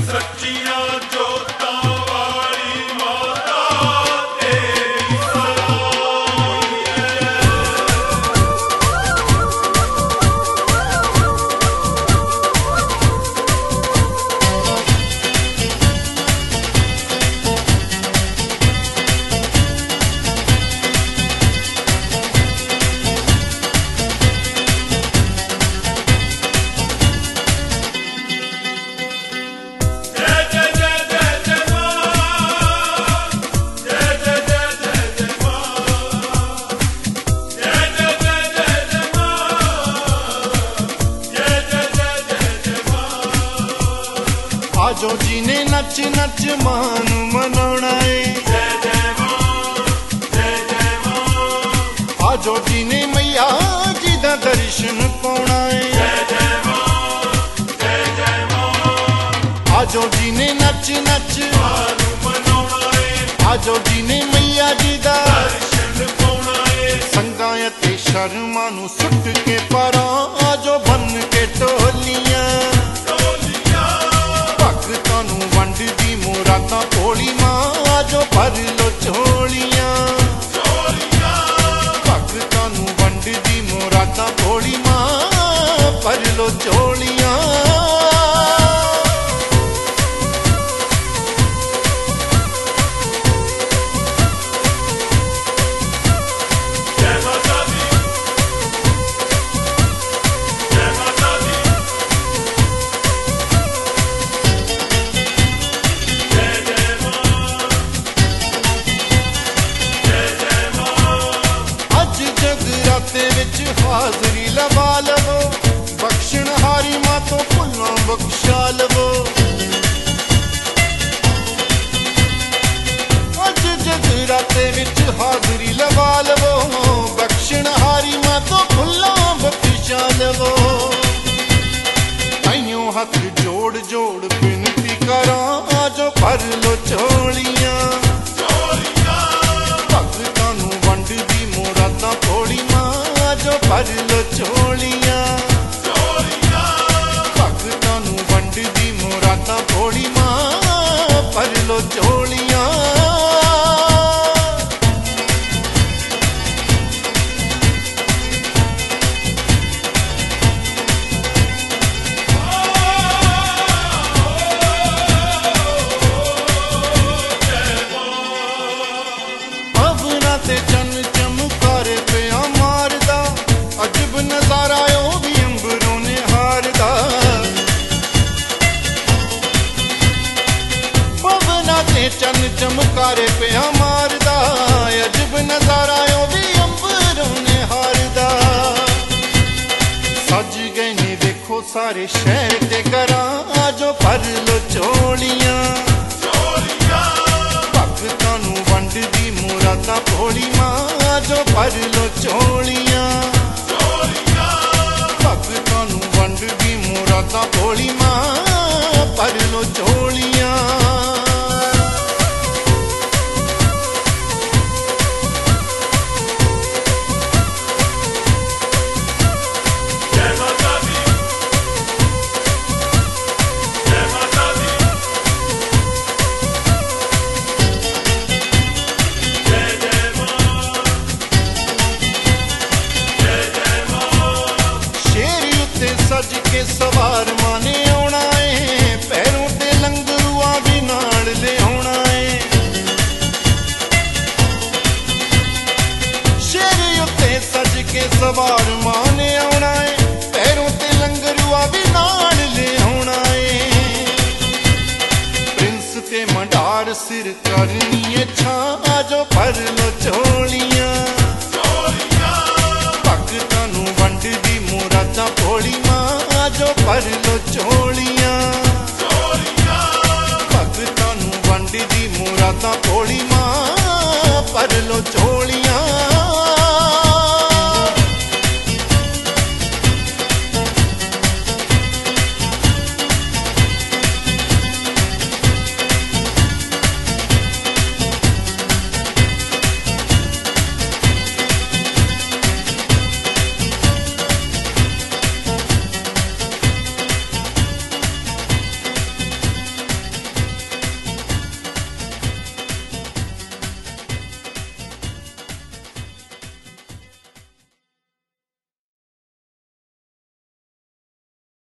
सच्चियां जोतां वाली माता तेरी सलामी है। आजो जी ने नच नच मां नू मनाउणा है। आजो जी ने मैया जी दा दर्शन पाउणा है। आजो जी ने नच नच मां नू मनाउणा है। आजो जी ने मैया जी दा दर्शन पाउणा है। संगां ते शर्मां नू सुट के परां आजो बन के टोलियां वंडदी मुरादां भोली मां आजो भर लो झोलियां। भगतां नू वंडदी मुरादां भोली मां भर लो झोलियां। हाजरी लवा लवो बख्शण हारी मां तो भुल्लां बख्शा लवो। अज जगराते विच हाजरी लवा लवो बख्शण हारी मां तो भुल्लां बख्शा लवो। ताइयों हथ जोड़ जोड़ बिनती करां आजो भर लो झोलियां। भगतां नू वंडदी मुरादां भोली मां आजो भर लो झोलियां। भगतां नू वंडदी मुरादां भोली मां भर लो झोलियां। पवना ते चन चमकारे पिया मारदा अजब नजारा ओ भी अंबरों ने हारदा। पवना ते चन चमकारे पिया मारदा अजब नजारा ओ भी अंबरों ने हारदा। सज गए ने देखो सारे शहर ते घरां आजो भर लो झोलियां। भगतां नू वंडदी मुरादां भोली मां आजो भर लो झोलियां। भगतां नू वंडदी मुरादां भोली मां भर लो झोलियां। सज के सवार माने आउणा है पैरों ते लंगरूआ भी नाल ले आउणा है। शेर उत्ते सज के सवार माने आउणा है पैरों ते लंगरूआ भी नाल ले आउणा है। प्रिंस ते मंडार सिर करनी है छां आजो भर लो झोलियां। भगतां नू वंडदी मुरादां भोली मां आजो भर लो झोलियां। भगतां नू वंडदी मुरादां